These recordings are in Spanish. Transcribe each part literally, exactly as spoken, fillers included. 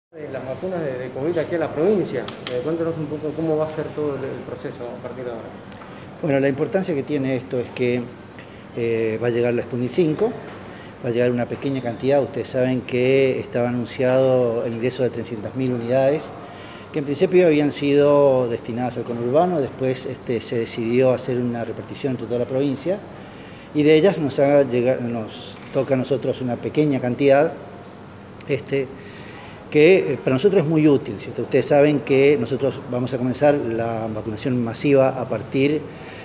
De las vacunas de, de COVID aquí a la provincia. Eh, cuéntanos un poco cómo va a ser todo el, el proceso a partir de ahora. Bueno, la importancia que tiene esto es que eh, va a llegar la Sputnik cinco, va a llegar una pequeña cantidad. Ustedes saben que estaba anunciado el ingreso de trescientas mil unidades, que en principio habían sido destinadas al conurbano, después este, se decidió hacer una repartición entre toda la provincia, y de ellas nos, ha llegado, nos toca a nosotros una pequeña cantidad, este, que para nosotros es muy útil, ¿cierto? Ustedes saben que nosotros vamos a comenzar la vacunación masiva a partir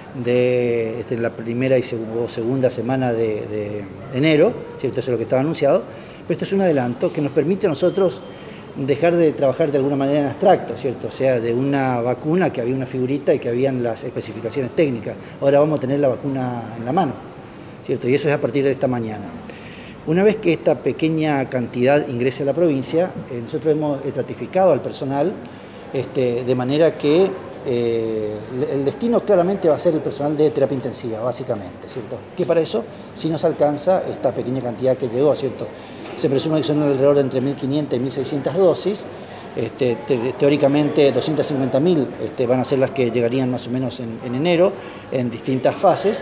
de, de la primera y segunda semana de, de enero, ¿cierto? Eso es lo que estaba anunciado, pero esto es un adelanto que nos permite a nosotros dejar de trabajar de alguna manera en abstracto, ¿cierto? O sea, de una vacuna que había una figurita y que habían las especificaciones técnicas. Ahora vamos a tener la vacuna en la mano, ¿cierto? Y eso es a partir de esta mañana. Una vez que esta pequeña cantidad ingrese a la provincia, eh, nosotros hemos estratificado al personal este, de manera que eh, el destino claramente va a ser el personal de terapia intensiva, básicamente, ¿cierto? Que para eso sí nos alcanza esta pequeña cantidad que llegó, ¿cierto? Se presume que son alrededor de entre mil quinientas y mil seiscientas dosis. Este, te, teóricamente doscientas cincuenta mil este, van a ser las que llegarían más o menos en, en enero, en distintas fases.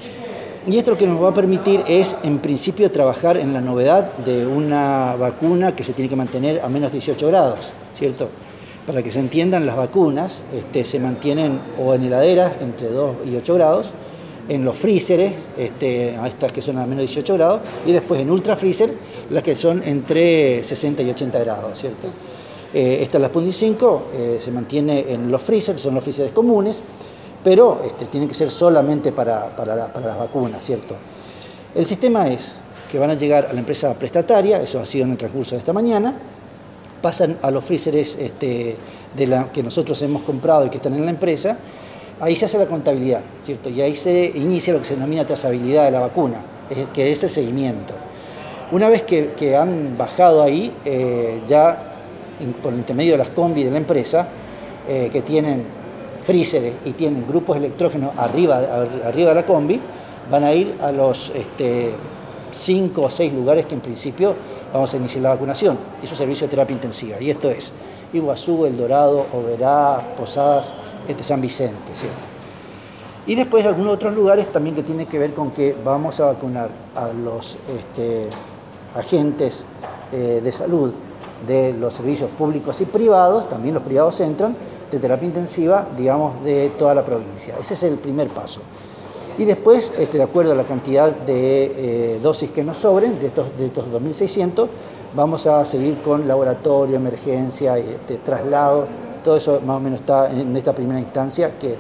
Y esto lo que nos va a permitir es, en principio, trabajar en la novedad de una vacuna que se tiene que mantener a menos dieciocho grados, ¿cierto? Para que se entiendan, las vacunas este, se mantienen o en heladeras entre dos y ocho grados, en los freezeres, este, estas que son a menos dieciocho grados, y después en ultra freezer, las que son entre sesenta y ochenta grados, ¿cierto? Eh, esta, la Sputnik cinco, eh, se mantiene en los freezers, son los freezers comunes, pero este, tienen que ser solamente para, para, la, para las vacunas, ¿cierto? El sistema es que van a llegar a la empresa prestataria, eso ha sido en el transcurso de esta mañana, pasan a los freezers este, de la, que nosotros hemos comprado y que están en la empresa, ahí se hace la contabilidad, ¿cierto? Y ahí se inicia lo que se denomina trazabilidad de la vacuna, es, que es el seguimiento. Una vez que, que han bajado ahí, eh, ya por el intermedio de las combi de la empresa, eh, que tienen freezeres y tienen grupos electrógenos arriba, arriba de la combi, van a ir a los este, cinco o seis lugares que en principio vamos a iniciar la vacunación. Esos servicios de terapia intensiva. Y esto es Iguazú, El Dorado, Oberá, Posadas, este, San Vicente, ¿cierto? Y después algunos otros lugares también que tienen que ver con que vamos a vacunar a los este, agentes eh, de salud de los servicios públicos y privados, también los privados entran, de terapia intensiva, digamos, de toda la provincia. Ese es el primer paso. Y después, este, de acuerdo a la cantidad de eh, dosis que nos sobren, de estos, de estos dos mil seiscientos, vamos a seguir con laboratorio, emergencia, este, traslado, todo eso más o menos está en esta primera instancia, que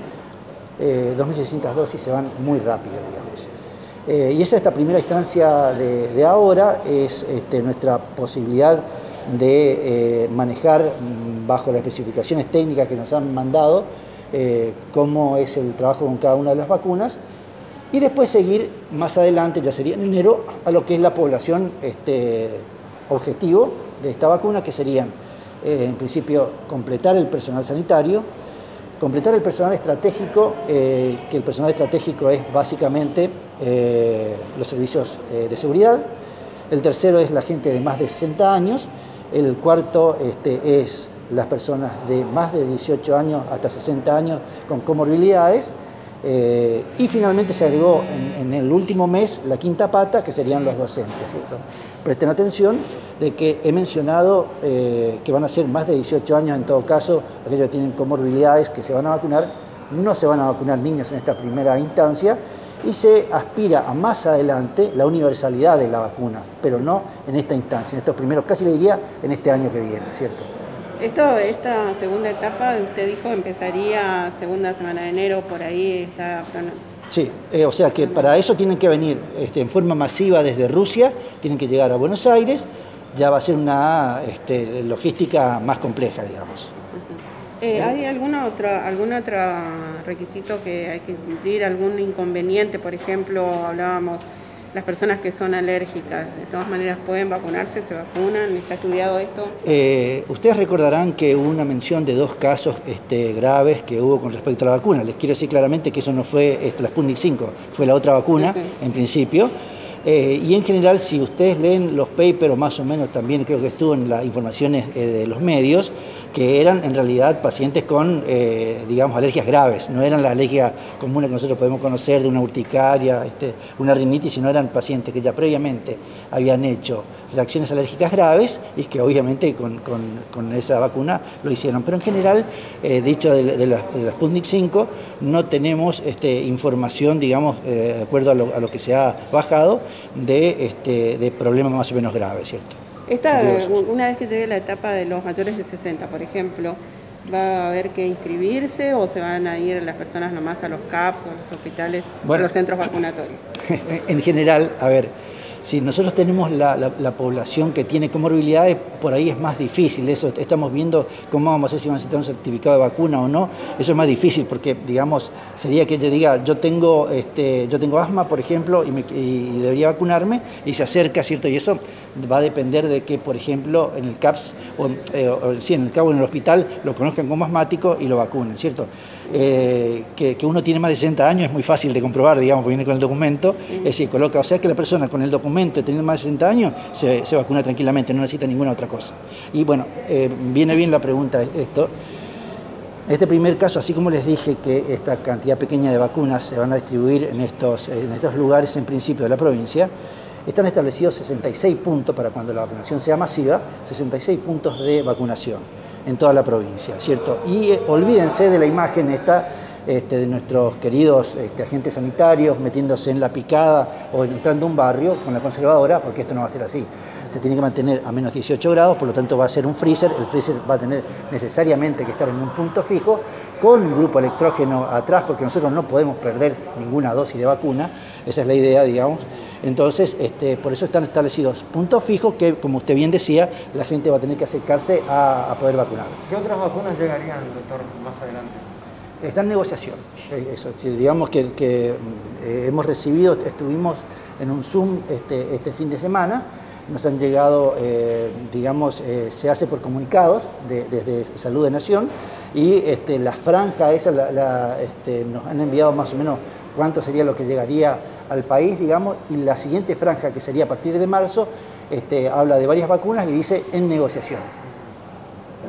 eh, dos mil seiscientas dosis se van muy rápido, digamos. Eh, y esa esta primera instancia de, de ahora es este, nuestra posibilidad de eh, manejar bajo las especificaciones técnicas que nos han mandado eh, cómo es el trabajo con cada una de las vacunas, y después seguir más adelante, ya sería en enero, a lo que es la población este, objetivo de esta vacuna, que serían eh, en principio completar el personal sanitario, completar el personal estratégico, eh, que el personal estratégico es básicamente eh, los servicios eh, de seguridad. El tercero es la gente de más de sesenta años. El cuarto este, es las personas de más de dieciocho años hasta sesenta años con comorbilidades. Eh, y finalmente se agregó en, en el último mes la quinta pata, que serían los docentes, ¿cierto? Presten atención de que he mencionado eh, que van a ser más de dieciocho años, en todo caso, aquellos que tienen comorbilidades que se van a vacunar. No se van a vacunar niños en esta primera instancia, y se aspira a más adelante la universalidad de la vacuna, pero no en esta instancia, en estos primeros, casi le diría, en este año que viene, ¿cierto? Esto, esta segunda etapa, usted dijo, empezaría segunda semana de enero, por ahí está... Sí, eh, o sea que para eso tienen que venir este, en forma masiva desde Rusia, tienen que llegar a Buenos Aires, ya va a ser una este, logística más compleja, digamos. Eh, ¿Hay alguna otra, algún otro requisito que hay que cumplir, algún inconveniente? Por ejemplo, hablábamos, las personas que son alérgicas, ¿de todas maneras pueden vacunarse, se vacunan? ¿Está estudiado esto? Eh, ustedes recordarán que hubo una mención de dos casos este, graves que hubo con respecto a la vacuna. Les quiero decir claramente que eso no fue este, la Sputnik cinco, fue la otra vacuna, sí, sí. En principio. Eh, y en general, si ustedes leen los papers, o más o menos también creo que estuvo en las informaciones eh, de los medios, que eran en realidad pacientes con, eh, digamos, alergias graves, no eran las alergias comunes que nosotros podemos conocer de una urticaria, este, una rinitis, sino eran pacientes que ya previamente habían hecho reacciones alérgicas graves y que obviamente con, con, con esa vacuna lo hicieron. Pero en general, eh, dicho de, de, la, de la Sputnik cinco, no tenemos este, información, digamos, eh, de acuerdo a lo, a lo que se ha bajado, de, este, de problemas más o menos graves, ¿cierto? Esta, una vez que llegue la etapa de los mayores de sesenta, por ejemplo, ¿va a haber que inscribirse o se van a ir las personas nomás a los C A Ps o a los hospitales, bueno, a los centros vacunatorios? En general, a ver, si nosotros tenemos la, la, la población que tiene comorbilidades, por ahí es más difícil. Eso estamos viendo cómo vamos a hacer si van a necesitar un certificado de vacuna o no. Eso es más difícil porque, digamos, sería que yo diga, yo tengo, este, yo tengo asma, por ejemplo, y, me, y debería vacunarme, y se acerca, ¿cierto? Y eso va a depender de que, por ejemplo, en el C A P S, o, eh, o sí, en el C A P S o en el hospital, lo conozcan como asmático y lo vacunen, ¿cierto? Eh, que, que uno tiene más de sesenta años es muy fácil de comprobar, digamos, viene con el documento, es decir, coloca, o sea que la persona con el documento teniendo más de sesenta años se, se vacuna tranquilamente, no necesita ninguna otra cosa. Y bueno, eh, viene bien la pregunta esto. Este primer caso, así como les dije que esta cantidad pequeña de vacunas se van a distribuir en estos, en estos lugares en principio de la provincia, están establecidos sesenta y seis puntos para cuando la vacunación sea masiva, sesenta y seis puntos de vacunación en toda la provincia, ¿cierto? Y eh, olvídense de la imagen esta este, de nuestros queridos este, agentes sanitarios metiéndose en la picada o entrando a un barrio con la conservadora, porque esto no va a ser así. Se tiene que mantener a menos dieciocho grados, por lo tanto va a ser un freezer. El freezer va a tener necesariamente que estar en un punto fijo, con un grupo electrógeno atrás, porque nosotros no podemos perder ninguna dosis de vacuna. Esa es la idea, digamos. Entonces, este, por eso están establecidos puntos fijos que, como usted bien decía, la gente va a tener que acercarse a, a poder vacunarse. ¿Qué otras vacunas llegarían, doctor, más adelante? Está en negociación. Eso, digamos que, que eh, hemos recibido, estuvimos en un Zoom este, este fin de semana, nos han llegado, eh, digamos, eh, se hace por comunicados de, desde Salud de Nación, y este, la franja esa la, la, este, nos han enviado más o menos cuánto sería lo que llegaría al país, digamos, y la siguiente franja, que sería a partir de marzo, este, habla de varias vacunas y dice en negociación.